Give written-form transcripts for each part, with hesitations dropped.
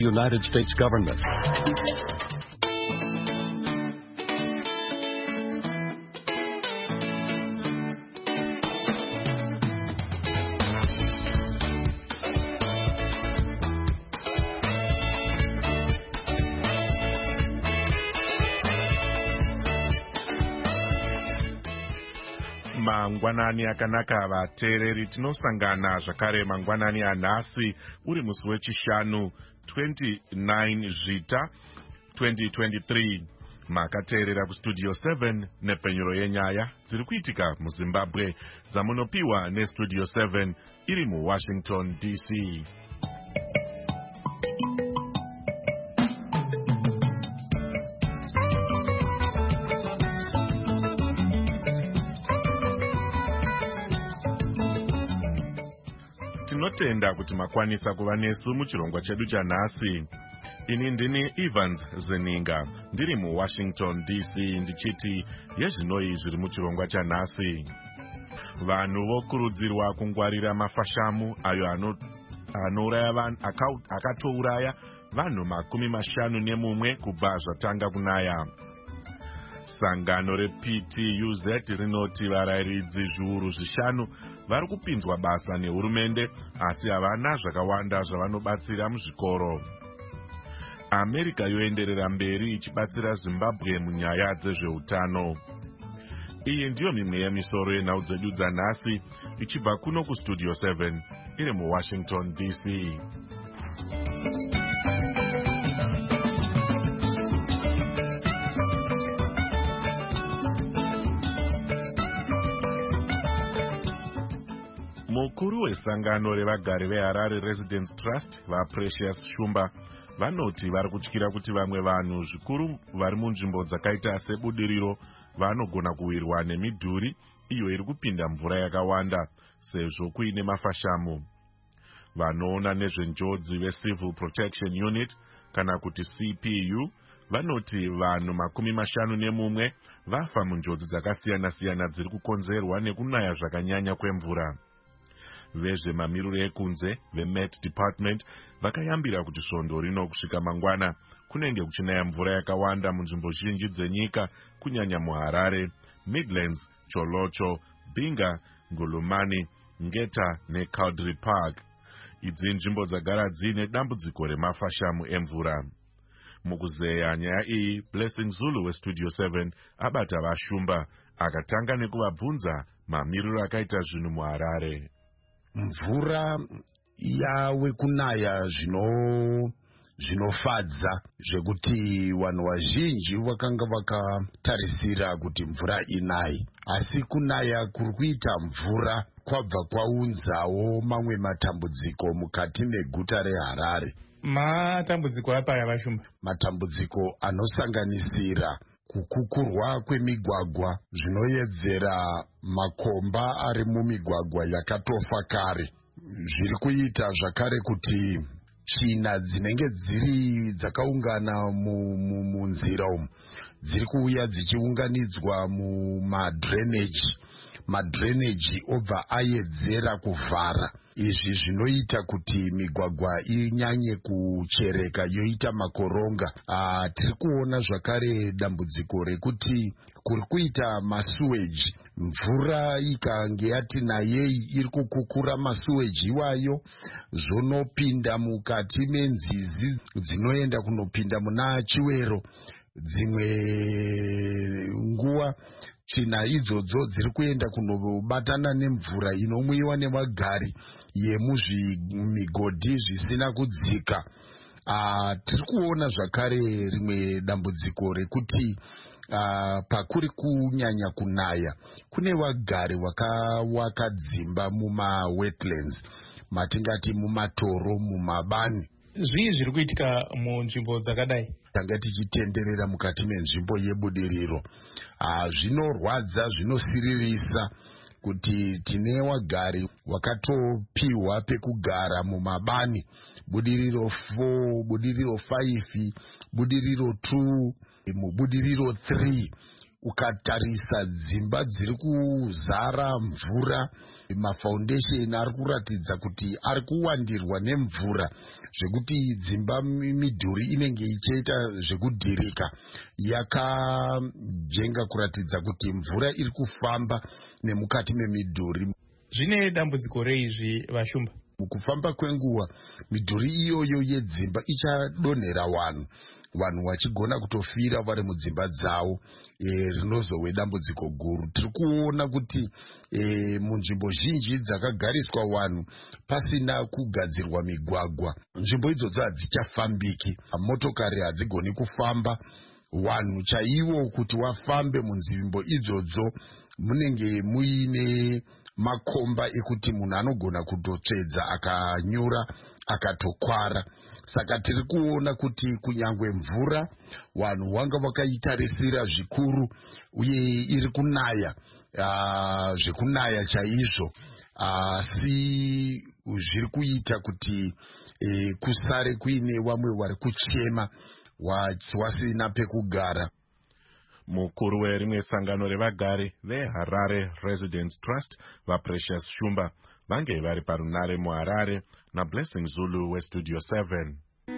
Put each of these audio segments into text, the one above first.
United States government. Mangwanani akanaka vateereri, tinosangana zvakare mangwanani anhasi uri musi wechishanu 29 Zvita 2023. Makateerera kustudio 7 nepenyuro yenyaya dziri kuitika muZimbabwe dzamunopiwa nestudio 7 iri muWashington DC. Tinotenda kuti makwanisa kuva nesu muchirongwa chedu chanhasi. Ini ndini Evans Zeninga, ndiri muWashington DC, ndichiti yezvinoi zviri muchirongwa chanhasi. Vanhu vokurudzirwa kungwarira mafashamu ayo akatouraya vanhu 51 kubva zvatanga kunaya. Sangano rePTUZ rinoti varayiridzi zviuru 5 vari kupinzwa basa nehurumende asi havana zvakawanda zvavanobatsira muzvikoro. Amerika yoenderera mberi ichibatsira Zimbabwe munyaya dzezveutano. Iyi ndiyo mimwe yemisoro yenhau dzedu dzanhasi ichibva kuno kustudio 7 iri muWashington DC. Mukuru wesangano revagari veHarare Residence Trust vaPrecious Shumba vanoti vari kutyira kuti vamwe vanhu zvikuru vari munzvimbo dzakaita sebudiriro vanogona kuwirwa nemidhuri iyo iri kupinda mvura yakawanda sezvo kuine mafashamu. Vanoona nezvenjodzi veCivil Protection Unit kana kuti CPU vanoti vanhu 51 vafa munjodzi dzakasiyana-siyana dziri kukonzerwa nekunaya zvakanyanya kwemvura. Vezvemamiriro ekunze veMet Department vakayambira kuti svondo rino kusvika mangwana kunenge kuchinaya mvura yakawanda munzvimbo zhinji dzenyika, kunyanya muHarare, Midlands, Cholocho, Binga, Ngulumani, Ngeta neCaudry Park. Idzi nzvimbo dzagara dziine dambudziko remafashamu emvura. Mukuzeya nyaya iyi, Blessing Zulu weStudio 7 abata vaShumba akatanga nekuvabvunza mamiriro akaita zvinhu muHarare. Mvura yawe kunaya zvinofadza zvekuti vanhu vazhinji vakanga vakatarisira kuti mvura inaye, asi kunaya kuri kuita mvura kwabva kwaunzawo mamwe matambudziko mukati meguta reHarare. Matambudziko apaya vaShumba? Matambudziko anosanganisira kukukurwa kwemigwagwa, zvinoyedzera makomba ari mumigwagwa yakatofa kare. Zviri kuita zvakare kuti tsvina dzinenge dzakaungana munzira umu dziri kuuya dzichiunganidzwa madreneji obva ayedzera kuvhara. Izvi zvinoita kuti migwagwa inyanye kuchereka yoita makoronga. Tiri kuona zvakare dambudziko rekuti kuri kuita masuweji. Mvura ikange yati nayei iri kukukura masuweji iwayo zvonopinda mukati menzizi dzinoenda kunopinda muna Chiwero. Dzimwe nguva tsvina idzodzo dziri kuenda kunobatana nemvura inomwiwa nevagari yemuzvimigodhi zvisina kudzika. Tiri kuona zvakare rimwe dambudziko rekuti pakuri kunyanya kunaya kune vagari vakawaka dzimba mumawetlands, matingati mumatoro, mumabani. Zvii zviri kuitika munzvimbo dzakadai? Tanga tichitenderera mukati menzvimbo yebudiriro. Zvinorwadza, zvinosiririsa kuti tine wagari wakatopiwa pekugara mumabani. Budiriro 4, Budiriro 5, Budiriro 2, Mubudiriro 3. ukatarisa dzimba dziri kuzara mvura, mafoundation ari kuratidza kuti ari kuwandirwa nemvura zvekuti dzimba midhuri inenge ichiita zvekudhirika, yakajenga kuratidza kuti mvura iri kufamba nemukati memidhuri. Zvine dambudziko reizvi Vashumba? Mukufamba kwenguva midhuri iyoyo yedzimba ichadonhera vanhu vachigona kutofira vari mudzimba dzavo, rinozove dambudziko guru. Tiri kuona kuti munzvimbo zhinji dzakagariswa vanhu pasina kugadzirwa migwagwa, nzvimbo idzodzo hadzichafambiki, motokari hadzigoni kufamba. Vanhu chaivo kuti wafambe munzvimbo idzodzo munenge muine makomba ekuti munhu anogona kutotsvedza akanyura akatokwara. Saka tiri kuona kuti kunyangwe mvura vanhu vanga vakaitarisira zvikuru, uye iri kunaya zvekunaya chaizvo, asi zviri kuita kuti kusare kuine vamwe vari kuchema wasina pekugara. Mukuru werimwe sangano revagari veHarare Residents Trust, vaPrecious Shumba, vange vari parunare muHarare naBlessing Zulu weStudio 7.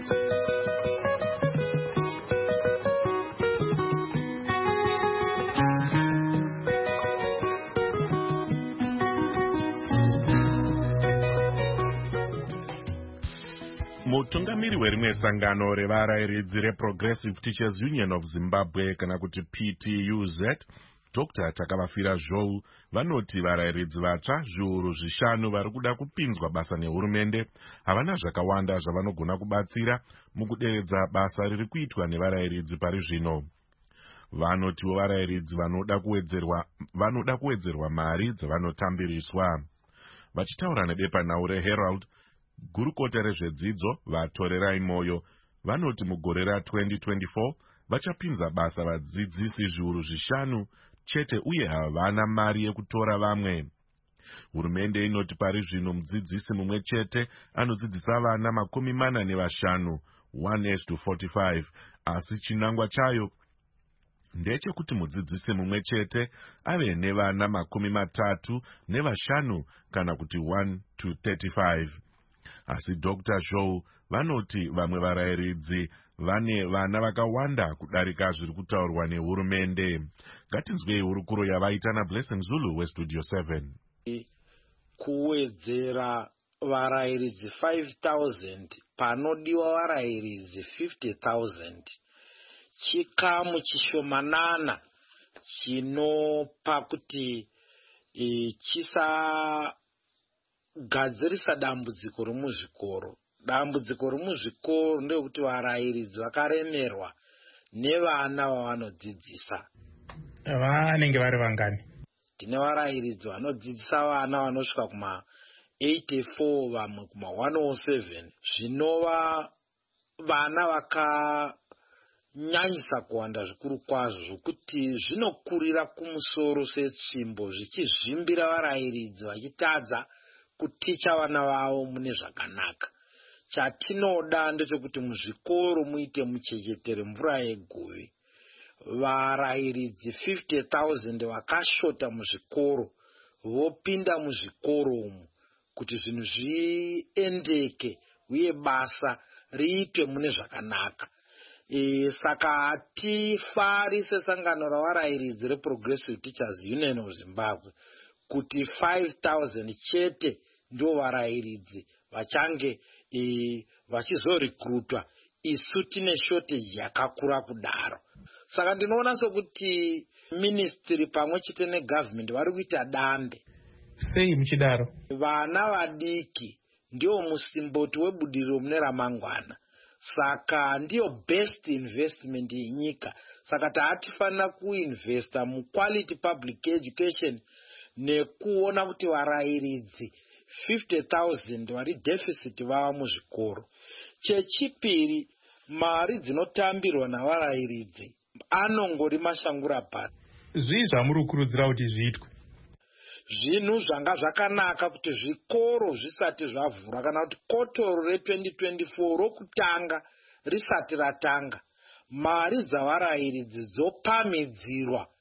Mutungamiri werimwe sangano revarayiridzi reProgressive Teachers Union of Zimbabwe kana kuti PTUZ, Dr. Takavafira Zhou, vanoti varayiridzi vatsva zviuru 5 vari kuda kupinzwa basa nehurumende havana zvakawanda zvavanogona kubatsira mukuderedza basa riri kuitwa nevarayiridzi pari zvino. Vanotiwo varayiridzi vanoda kuwedzerwa mari dzavanotambiriswa. Vachitaura nebepanhau reHerald, gurukota rezvedzidzo vaTorerai Moyo vanoti mugore ra2024 vachapinza basa vadzidzisi zviuru 5 chete uye havana mari yekutora vamwe. Hurumende inoti pari zvino mudzidzisi mumwe chete anodzidzisa vana 45, 1:45, asi chinangwa chayo ndechekuti mudzidzisi mumwe chete ave nevana 35 kana kuti 1:35. Asi Dr. Zhou vanoti vamwe varayiridzi vane vana vakawanda kudarika zviri kutaurwa nehurumende. Ngatinzwei hurukuro yavaita naBlessing Zulu weStudio 7. Kuwedzera varayiridzi 5,000 panodiwa varayiridzi 50,000 chikamu chishomanana chinopa kuti gadzirisa dambudziko remuzvikoro. Dambudziko remuzvikoro ndekuti varayiridzi vakaremerwa nevana vavanodzidzisa. Vanenge vari vangani? Tine varayiridzi vanodzidzisa vana vanosvika kuma84 vamwe kuma107, zvinova vana vakanyanyisa kuwanda zvikuru kwazvo zvokuti zvinokurira kumusoro setsvimbo zvichizvimbira varayiridzi vachitadza kuticha vana vavo mune zvakanaka. Chatinoda ndechekuti muzvikoro muite muchechetere mvura yeguvi. Varayiridzi 50,000 vakashota muzvikoro vopinda muzvikoro umu kuti zvinhu zviendeke uye basa riitwe mune zvakanaka. Saka hatifari sesangano ravarayiridzi reProgressive Teachers Union of Zimbabwe kuti 5,000 chete ndio varayiridzi vachange vachizorekrutwa. Isu tine shortage yakakura kudaro. Saka ndinoona sokuti ministry pamwe chete negovernment vari kuita dambe. Sei muchidaro? Vana vadiki ndio musimboti webudiriro mune ramangwana. Saka ndiyo best investment yenyika. Saka taatifanira kuinvesta muquality public education nekuona kuti varayiridzi 50,000 vari deficit vava muzvikoro. Chechipiri, mari dzinotambirwa navarayiridzi anongori mashangura bhasi. Zvii zvamuri kukurudzira kuti zviitwe? Zvinhu zvanga zvakanaka kuti zvikoro zvisati zvavhura kana kuti kotoro re2024 rokutanga risati ratanga, mari dzavarayiridzi dzopamidzirwa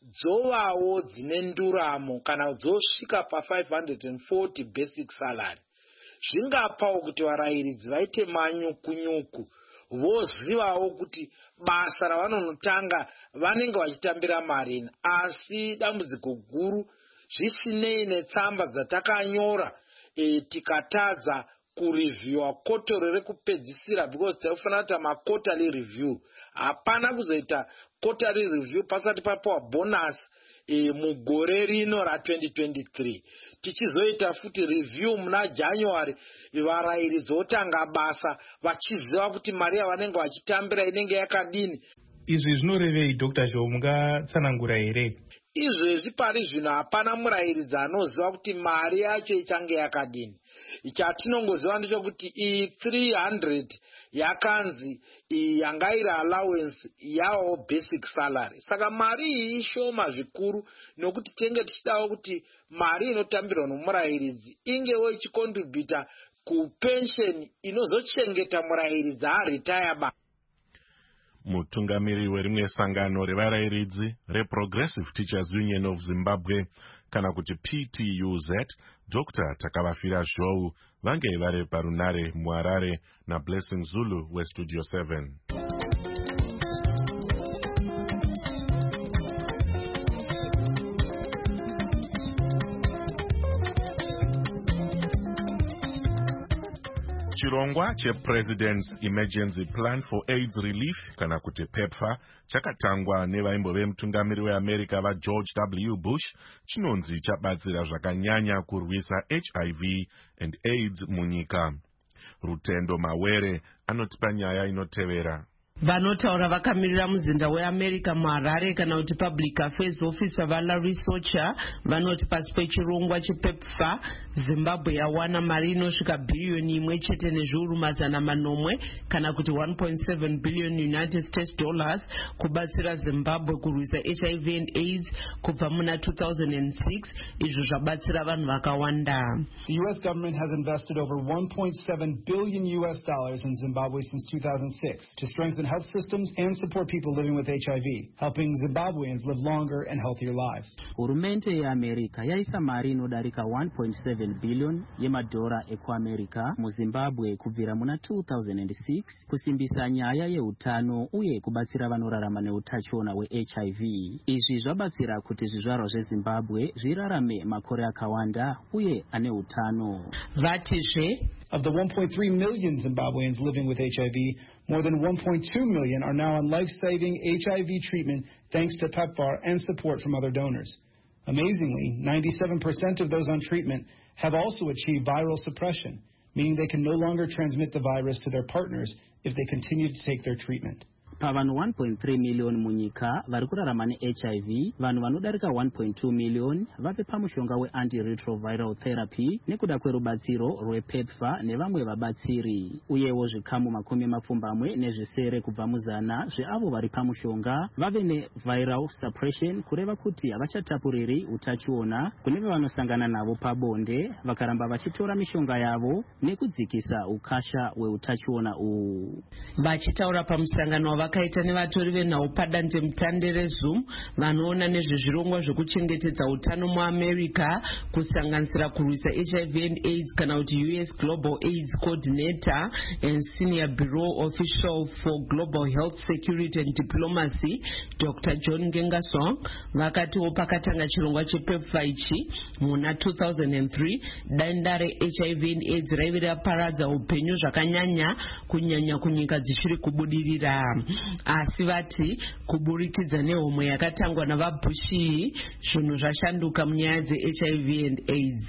dzovawo dzine nduramo kana dzosvika pa540 basic salary. Zvingapawo kuti varayiridzi vaite manyukunyuku, vozivawo kuti basa ravanonotanga vanenge vachitambira marini. Asi dambudziko guru, zvisinei netsamba dzatakanyora tikatadza kureviewa kotoro rekupedzisira, because taifanira kuita maquarterly review. Hapana kuzoita quarterly review pasati papawa bonus mugore rino ra2023. Tichizoita futi review muna January, varayiridzi votanga basa vachiziva kuti mari yavanenge vachitambira inenge yakadini. Izvi zvinorevei Dr. Zhou, mungatsanangura here? Izvezvi pari zvino hapana murayiridzi anoziva kuti mari yacho ichange yakadini. Chatinongoziva ndechekuti iyi 300 yakanzi yangairi allowance yawo basic salary. Saka mari iyi ishoma zvikuru, nokuti tenge tichidawo kuti mari inotambirwa nomurayiridzi ingewo ichicontributa kupension inozochengeta murayiridzi aretire ba. Mutungamiri werimwe sangano revarayiridzi reProgressive Teachers Union of Zimbabwe kana kuti PTUZ, Dr. Takavafira Zhou, vange vari parunare muHarare naBlessing Zulu weStudio 7. Chirongwa chePresident's Emergency Plan for AIDS Relief kana kuti PEPFAR chakatangwa nevaimbove mutungamiri weAmerica vaGeorge W. Bush chinonzi chabatsira zvakanyanya kurwisa HIV and AIDS munyika. Rutendo Mawere anotipa nyaya inotevera. Vanotaura vakamirira muzinda weAmerica muHarare kana kuti Public Affairs Officer vaLarry Socha vanoti pasi pechirongwa chePEPFAR Zimbabwe yawana mari inosvika bhiriyoni 1.8 kana kuti 1.7 billion United States dollars kubatsira Zimbabwe kurwisa HIV and AIDS kubva muna 2006. Izvo zvabatsira vanhu vakawanda. The US government has invested over 1.7 billion US dollars in Zimbabwe since 2006 to strengthen health systems and support people living with HIV, helping Zimbabweans live longer and healthier lives. Hurumende yeAmerica yaisa mari inodarika 1.7 billion yemadhora ekuAmerica muZimbabwe kubvira muna 2006 kusimbisa nyaya yeutano uye kubatsira vanorarama neutachiona weHIV. Izvi zvabatsira kuti zvizvarwa zveZimbabwe zvirarame makore akawanda uye ane utano. Vatizve of the 1.3 million Zimbabweans living with HIV, more than 1.2 million are now on life-saving HIV treatment thanks to PEPFAR and support from other donors. Amazingly, 97% of those on treatment have also achieved viral suppression, meaning they can no longer transmit the virus to their partners if they continue to take their treatment. Pavanhu 1.3 million munyika vari kurarama neHIV, vanhu vanodarika 1.2 million vape pamushonga weantiretroviral therapy nekuda kwerubatsiro rwePEPFAR nevamwe vabatsiri, uyewo zvikamu 20 nezvisere kubva muzana zveavo vari pamushonga vave neviral suppression, kureva kuti havachatapuriri utachiona kune vanosangana navo pabonde vakaramba vachitora mishonga yavo nekudzikisa ukasha weutachiona uhu. Vachitaura pamusangano vakaita nevatori venhau padandemutande reZoom vanoona nezvezvirongwa zvekuchengetedza utano muAmerica kusanganisira kurwisa HIV and AIDS kana kuti US Global AIDS Coordinator and Senior Bureau Official for Global Health Security and Diplomacy Dr. John Ngengasong vakatiwo pakatanga chirongwa chePEPFAR ichi muna 2003 denda reHIV and AIDS raive raparadza upenyu zvakanyanya kunyanya kunyika dzichiri kubudirira. Asi vati kuburikidza nehomwe yakatangwa navaBushi zvinhu zvashanduka munyaya dzeHIV and AIDS.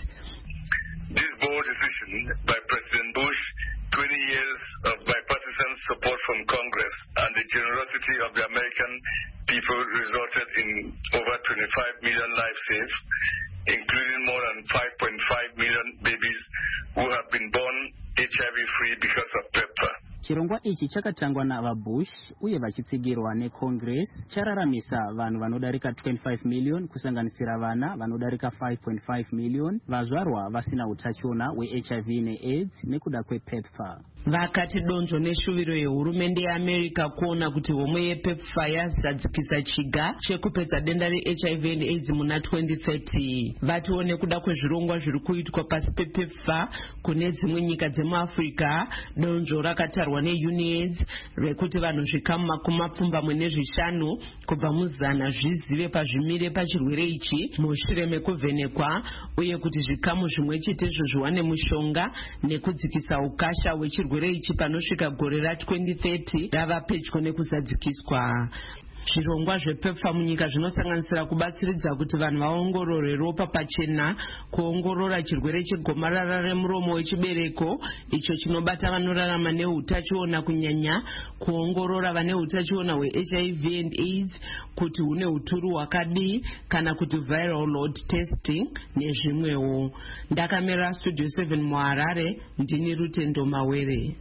This bold decision by President Bush, 20 years of bipartisan support from Congress, and the generosity of the American people resulted in over 25 million lives saved, including more than 5.5 million babies who have been born HIV-free because of PEPFAR. chirongwa ichi chakatangwa navabush uye vachitsigirwa necongress chararamisa vanhu vanodarika 25 million kusanganisira vana vanodarika 5.5 million vazvarwa vasina utachiona hwehiv neaids nekuda kwepepfar. vakati donzvo neshuviro yehurumende yeamerica kuona kuti homwe yepepfar yazadzikisa chiga chekupedza denda rehiv and aids muna 2030. vatiwo nekuda kwezvirongwa zviri kuitwa pasi pepepfar kune dzimwe nyika dzemuafrica, donzvo rakatarwa neuniaids rekuti vanhu zvikamu 25 kubva muzana zvizive pazvimire pachirwere ichi mushure mekuvhenekwa, uye kuti zvikamu zvimwe chetezvo zviwane mushonga nekudzikisa ukasha hwechirwere ichi panosvika gore ra2030 rava pedyo nekuzadzikiswa. zvirongwa zvepepfar munyika zvinosanganisira kubatsiridza kuti vanhu vaongorore ropa pachena, kuongorora chirwere chegomarara remuromo wechibereko icho chinobata vanorarama neutachiona kunyanya, kuongorora vane utachiona hwehiv and aids kuti hune uturu hwakadii kana kuti viral load testing nezvimwewo. ndakamera studio 7 muharare, ndini Rutendo Mawere.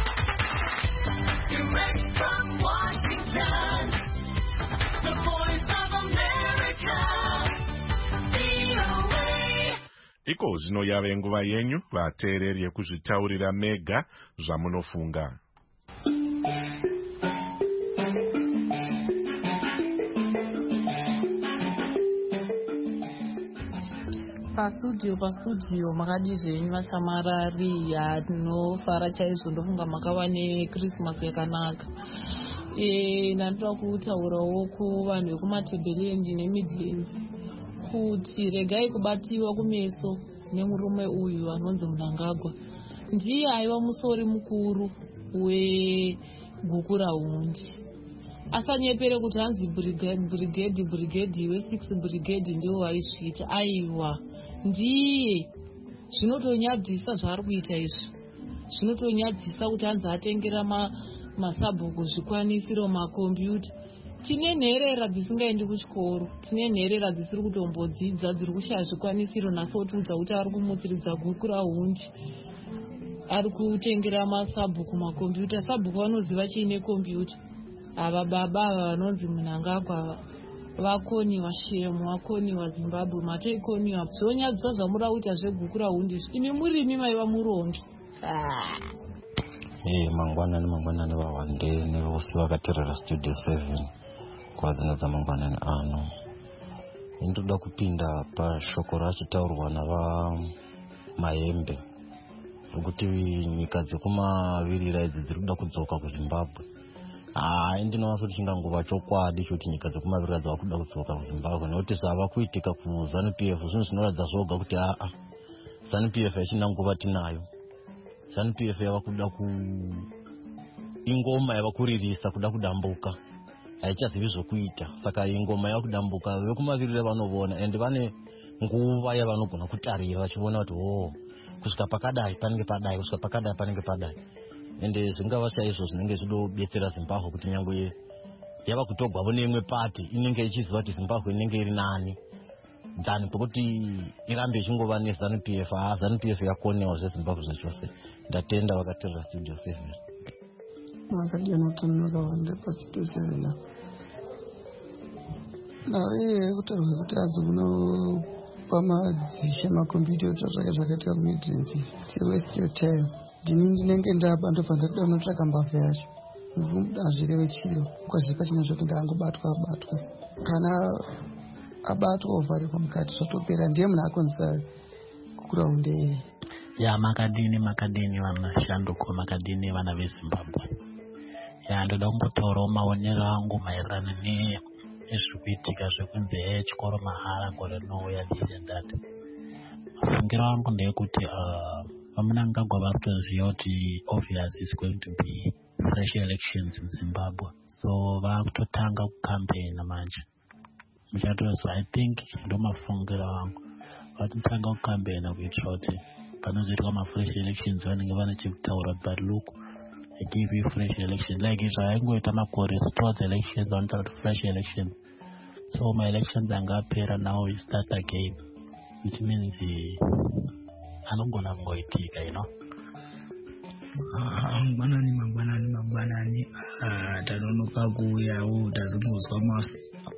iko zvino yave nguva yenyu vateereri yekuzvitaurira mega zvamunofunga. Pasudio makadi zvenyu vachamarari anofara chaizvo, ndofunga makava neChristmas yakanaka. Ndatoda kutaurawo kuvanhu vekumatebeleland neMidlands kuti regai kubatiwa kumeso nemurume uyu anonzi Mnangagwa. Ndiye aiva musori mukuru weGukurahundi. Asanyepere kuti hanzi brigade we6 brigade ndio vaisvita. Aiwa, ndiye. Zvinotonyadzisa zvaari kuita izvi. Zvinotonyadzisa kuti hanzi atengera masabhuku, zvikwanisiro, makombiyuta. Tine nherera dzisingaendi kuchikoro, tine nherera dzisiri kutombodzidza, dziri kushaya zvikwanisiro. Nhasi otiudza kuti ari kumutsiridza Gukurahundi, ari kutengera masabhuku, makombiyuta. Sabhuku vanoziva chiine kombiyuta. Ava baba ava vanonzi Mnangagwa vakoniwa, shemu vakoniwa, Zimbabwe matoikoniwa. Zvonyadzisa zvamura kuita zveGukurahundi. Imi murimi maiva murongi. mangwanani vawande nevose vakateerera studio 7 kwadzina dzamangwanani ano. Ndoda kupinda pashoko rachitaurwa navamayembe rokuti nyika dzekumavirira idzi dziri kuda kudzoka kuZimbabwe. Ndinoona kuti chingangova chokwadi choti nyika dzekumavirira dzava kuda kudzoka kuZimbabwe, nekuti zvava kuitika kuZANU-PF zvinhu zvinoratidza zvoga kuti ZANU-PF yachina nguva tinayo. ZANU-PF yava kuda ingoma yava kuririsa kuda kudambuka, haichazivi zvokuita. Saka ingoma yava kudambuka, vekumavirira vanovona ende vane nguva yavanogona kutarira vachiona kuti kusvika pakadai panenge padai, kusvika pakadai panenge padai. Ende zvingava chaizvo zvinenge zvidobetsera Zimbabwe kuti nyangwe yava kutogwavo neimwe pati inenge ichiziva kuti Zimbabwe inenge iri nani dzani pekuti irambe ichingova neZANU-PF. ZANU-PF yakonewa zveZimbabwe zvachose. Ndatenda vakateerera studio 7. Makadiyanotanuka wanda pastudio 7 kutaurwa kuti adzi kunopa madzisha makombiyuta zvakaitika kuMidlands. Waste your time. Ndinenge ndaba ndobva ndatoda kunotsvaka mbavha yacho, hazvireve chiro kwazviri pachina zvokuti ndaangobatwa abatwe. Kana abatwa ovharekwa mukati zvatopera, ndiye munhu akonzesa Gukurahundi. makadini vanashanduko, makadini vana veZimbabwe. Ndoda kumbotaurawo maonero angu maererano nezviri kuitika zvekunzi chikoro mahara gore rinouya dziendati. Mafungiro angu ndeyekuti Mnangagwa vari kutoziva kuti obviously is going to be fresh elections in Zimbabwe, so vakutotanga kukampena manje. Muchatozwa, I think ndo mafungiro angu, vatotanga kukampena kuitira kuti panozoitwa mafresh elections vanenge vanechekutaura. But look, I give you fresh elections like zvaingoita makore towards elections, vanotara kuti fresh elections. So my elections angapera, now we start again, which means anogona kungoitika, mangwanani tanonoka kuuyawo tazongozwa maso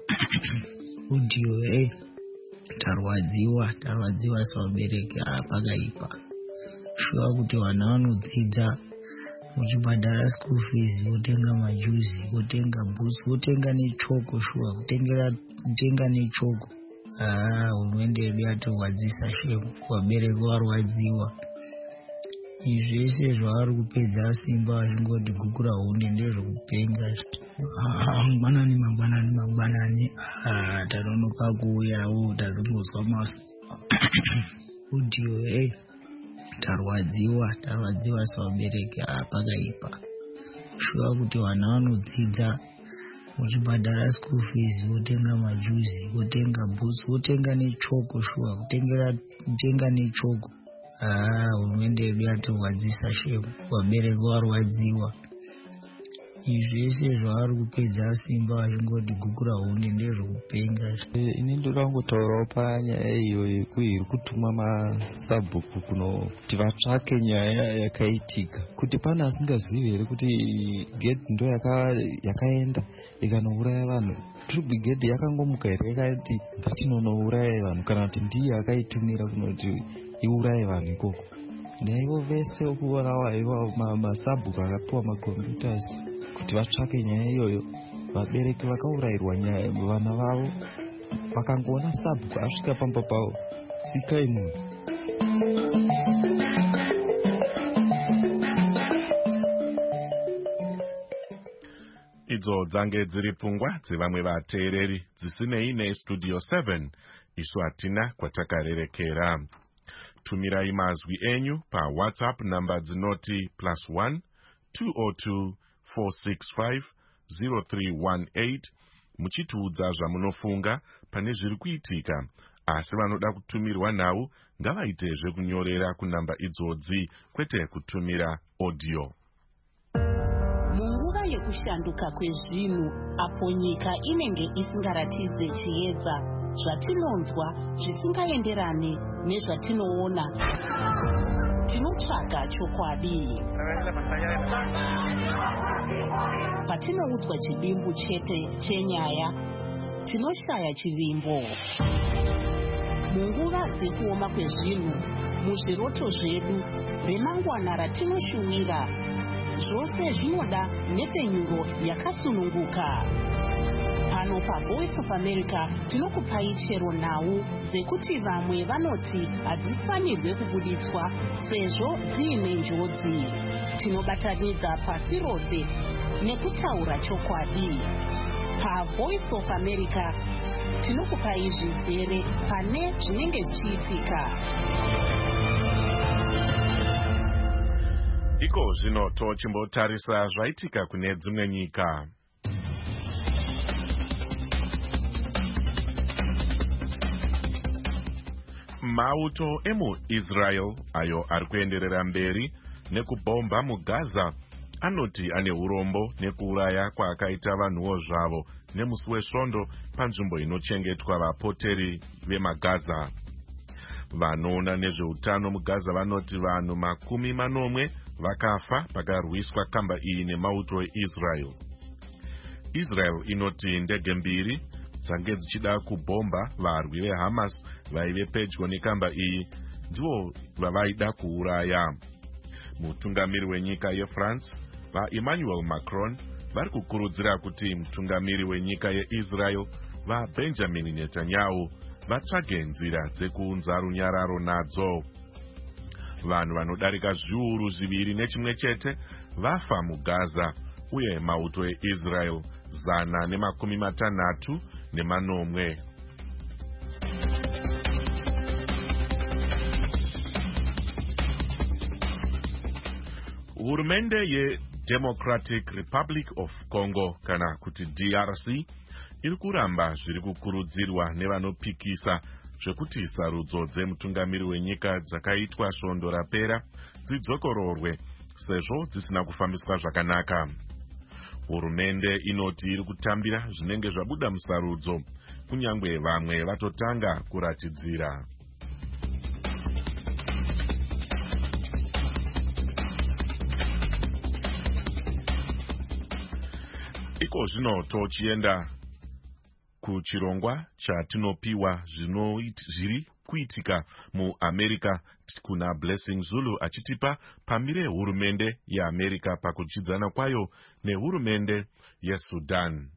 udhiyo tarwadziwa sevabereki pakaipa shuwa kuti vana vanodzidza muchibhadhara school fees, wotenga majuzi, wotenga boots, wotenga nechoko shuwa kutenga nechoko. Hurumende yedu yatorwadzisa shemu, vabereki varwadziwa. Izvi zvese zvavari kupedza simba vachingoti gukura hundi ndezvokupenga. Mangwanani tanonoka kuuyawo tazongozwa maso udhiyo tarwadziwa sevabereki pakaipa shuwa kuti vana vanodzidza muchibhadhara school fees, wotenga majuzi, wotenga boots, wotenga nechoko shuwa kutenga nechoko. Hurumende yedu yatorwadzisa shemu, vabereki varwadziwa. Izvi zvese zvavari kupedza simba vachingoti gukura hundi ndezvokupenga. Ini ndoda kungotaurawo panyaya iyo iri kutuma masabhuku kuti vatsvake nyaya yakaitika, kuti pane asingazivi here kuti gedhi ndo yakaenda ikanouraya vanhu. Brigade yakangomuka here yakati ngatinonouraya vanhu, kana kuti ndiye akaitumira kunoti iuraye vanhu ikoko. Naivo vese okuonawa ivo masabhuku akapiwa macomputers kuti vatsvake nyaya iyoyo. Vabereki vakaurayirwa nyaya vana vavo, vakangoona sabhuku asvika pamba pavo, sikai munhu. Idzo dzange dziri pfungwa dzevamwe vateereri dzisinei nestudio 7 isu hatina kwatakarerekera. Tumirai mazwi enyu pa WhatsApp namba dzinoti +1 202 465 0318 muchitiudza zvamunofunga pane zviri kuitika, asi vanoda kutumirwa nhau ngavaite zvekunyorera kunamba idzodzi kwete kutumira audio. Munguva yekushanduka kwezvinhu, apo nyika inenge isingaratidze chiedza, zvatinonzwa zvisingaenderane nezvatinoona, tinotsvaga chokwadi. Patinoudzwa chivimbo chete chenyaya, tinoshaya chivimbo. Munguva dzekuoma kwezvinhu, muzviroto zvedu remangwana ratinoshuwira, zvose zvinoda nhepfenyuro yakasununguka. Pano paVoice of America tinokupai chero nhau dzekuti vamwe vanoti hadzifanirwe kubuditswa sezvo dziine njodzi. Tinobatanidza pasi rose nekutaura chokwadi. PaVoice of America tinokupai zvizere pane zvinenge zvichiitika. Iko zvino tochimbotarisa zvaitika kune dzimwe nyika. Mauto emuIsrael ayo ari kuenderera mberi nekubomba muGaza anoti ane urombo nekuuraya kwaakaita vanhuwo zvavo nemusi wesvondo panzvimbo inochengetwa vapoteri vemaGaza. Vanoona nezveutano muGaza vanoti vanhu 40 vakafa pakarwiswa kamba iyi nemauto eIsrael. Israel inoti ndege 2 dzange dzichida kubomba varwi veHamas vaive pedyo nekamba iyi ndivo vavaida kuuraya. Mutungamiri wenyika yeFrance vaEmmanuel Macron vari kukurudzira kuti mutungamiri wenyika yeIsrael vaBenjamin Netanyahu vatsvage nzira dzekuunza runyararo nadzo. Vanhu vanodarika 2,100 vafa muGaza uye mauto eIsrael 160. Hurumende yeDemocratic Republic of Congo kana kuti DRC iri kuramba zviri kukurudzirwa nevanopikisa zvekuti sarudzo dzemutungamiri wenyika dzakaitwa svondo rapera dzidzokororwe sezvo dzisina kufambiswa zvakanaka. Hurumende inoti iri kutambira zvinenge zvabuda musarudzo, kunyangwe vamwe vatotanga kuratidzira. Iko zvino tochienda kuchirongwa chatinopiwa zviri kuitika muAmerica kuna Blessing Zulu achitipa pamire hurumende yeAmerica pakuchidzana kwayo nehurumende yeSudan.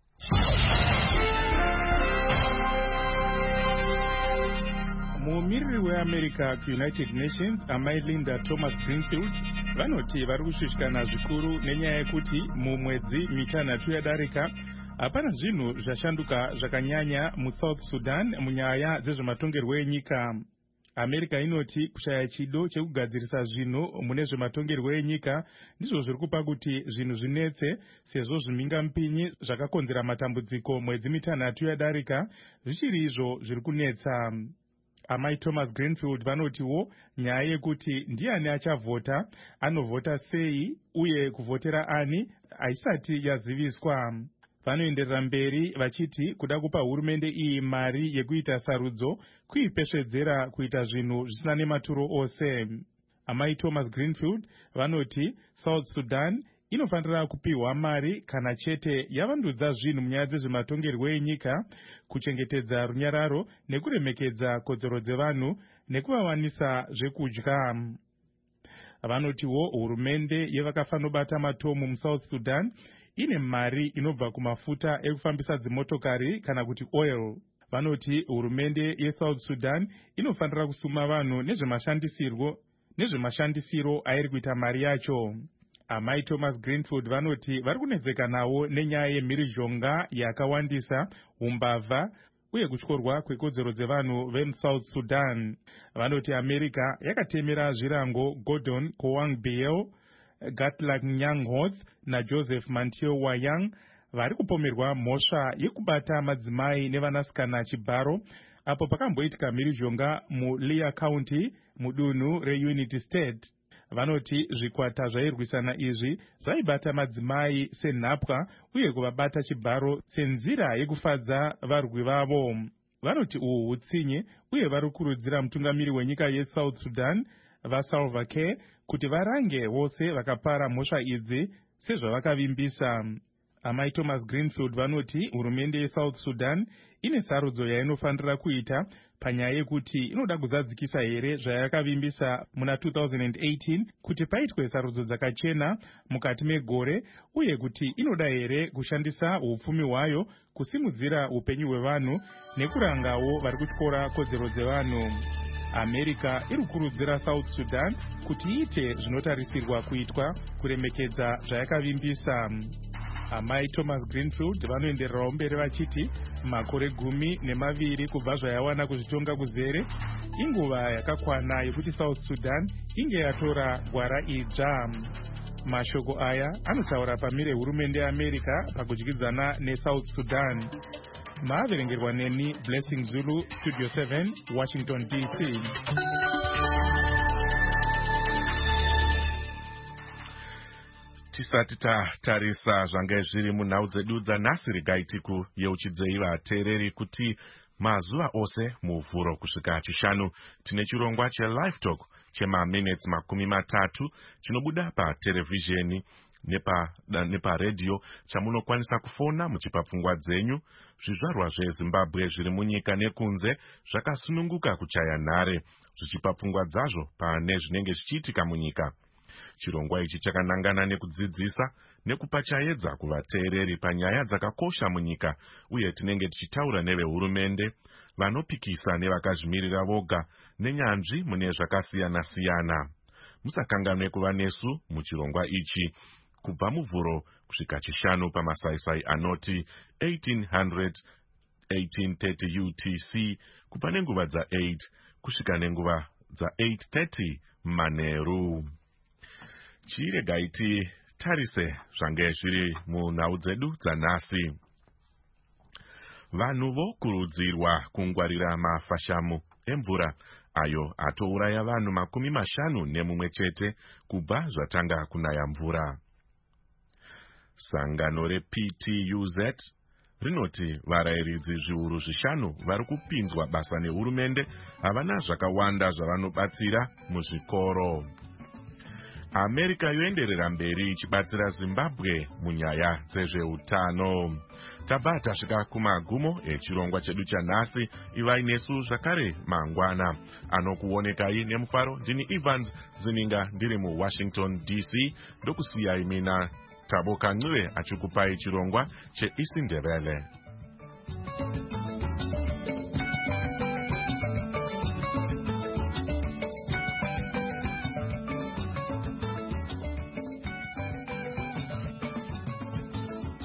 Mumiriri weAmerica kuUnited Nations amai Linda Thomas Greenfield vanoti vari kushushikana zvikuru nenyaya yekuti mumwedzi mitanhatu yadarika hapana zvinhu zvashanduka zvakanyanya muSouth Sudan munyaya dzezvematongerwo enyika. America inoti kushaya chido chekugadzirisa zvinhu mune zvematongerwo enyika ndizvo zviri kupa kuti zvinhu zvinetse, sezvo zvimhingamupinyi zvakakonzera matambudziko mwedzi mitanhatu yadarika zvichiri izvo zviri kunetsa. Amai Thomas Greenfield vanotiwo nyaya yekuti ndiani achavhota, anovhota sei uye kuvhotera ani haisati yaziviswa. Vanoenderera mberi vachiti kuda kupa hurumende iyi mari yekuita sarudzo kuipesvedzera kuita zvinhu zvisina nematuro ose. Amai Thomas Greenfield vanoti South Sudan inofanira kupiwa mari kana chete yavandudza zvinhu munyaya dzezvematongerwo enyika, kuchengetedza runyararo nekuremekedza kodzero dzevanhu nekuvawanisa zvekudya. Vanotiwo hurumende yevakafanobata matomu muSouth Sudan ine mari inobva kumafuta ekufambisa dzimotokari kana kuti oil. Vanoti hurumende yeSouth Sudan inofanira kusuma vanhu nezvemashandisiro airi kuita mari yacho. Amai Thomas Greenfield vanoti vari kunetseka nawo nenyaya yemhirizhonga yakawandisa, umbavha uye kutyorwa kwekodzero dzevanhu vemuSouth Sudan. Vanoti America yakatemera zvirango Gordon Kowang Biel, Gatlak Nyanghoth naJoseph Mantio Wayang vari kupomerwa mhosva yekubata madzimai nevanasikana chibharo apo pakamboitika mhirizhonga muLeah County mudunhu reUnity State. Vanoti zvikwata zvairwisana izvi zvaibata madzimai senhapwa uye kuvabata chibharo senzira yekufadza varwi vavo. Vanoti uhu hutsinye uye vari kukurudzira mutungamiri wenyika yeSouth Sudan vaSalva Kiir kuti varange vose vakapara mhosva idzi sezvavakavimbisa. Amai Thomas Greenfield vanoti hurumende yeSouth Sudan ine sarudzo yainofanira kuita panyaya yekuti inoda kuzadzikisa here zvayakavimbisa muna 2018 kuti paitwe sarudzo dzakachena mukati megore, uye kuti inoda here kushandisa upfumi hwayo kusimudzira upenyu hwevanhu nekurangawo vari kutyora kodzero dzevanhu. America iri kukurudzira South Sudan kuti iite zvinotarisirwa kuitwa kuremekedza zvayakavimbisa. Amai Thomas Greenfield vanoendererawo mberi vachiti makore 12 kubva zvayawana kuzvitonga kuzere inguva yakakwana yekuti South Sudan inge yatora gwara idzva. Mashoko aya anotaura pamire hurumende yeAmerica pakudyidzana neSouth Sudan. Maaverengerwa neni Blessing Zulu, Studio 7, Washington DC. Tisati tatarisa zvange zviri munhau dzedu dzanhasi regai kuyeuchidzei vateereri kuti mazuva ose muvhuro kusvika chishanu tine chirongwa cheLive Talk chemaminutes 30 chinobuda paterevhizheni neparedhiyo chamunokwanisa kufona muchipa pfungwa dzenyu. Zvizvarwa zveZimbabwe zviri munyika nekunze zvakasununguka kuchaya nhare zvichipa pfungwa dzazvo pane zvinenge zvichiitika munyika. Chirongwa ichi chakanangana nekudzidzisa nekupa chaedza kuvateereri panyaya dzakakosha munyika, uye tinenge tichitaura nevehurumende, vanopikisa nevakazvimirira voga nenyanzvi mune zvakasiyana-siyana. Musakanganwe kuva nesu muchirongwa ichi kubva muvhuro kusvika chishanu pamasaisai anoti 1800 1830 UTC kupa nenguva dza8 kusvika nenguva dza8:30 manheru. Chiregai tarise zvange zviri munhau dzedu dzanhasi. Vanhu vokurudzirwa kungwarira mafashamu emvura ayo atouraya vanhu 51 kubva zvatanga kunaya mvura. Sangano rePTUZ rinoti varayiridzi zviuru 5 vari kupinzwa basa nehurumende havana zvakawanda zvavanobatsira muzvikoro. America yoenderera mberi ichibatsira Zimbabwe munyaya dzezveutano. Tabva tasvika kumagumo echirongwa chedu chanhasi. Ivai nesu zvakare mangwana. Anokuonekai nemufaro ndini Evans Zininga ndiri muWashington DC. Ndokusiyai mina Tabo Kanxiwe achikupai chirongwa cheIsiNdebele.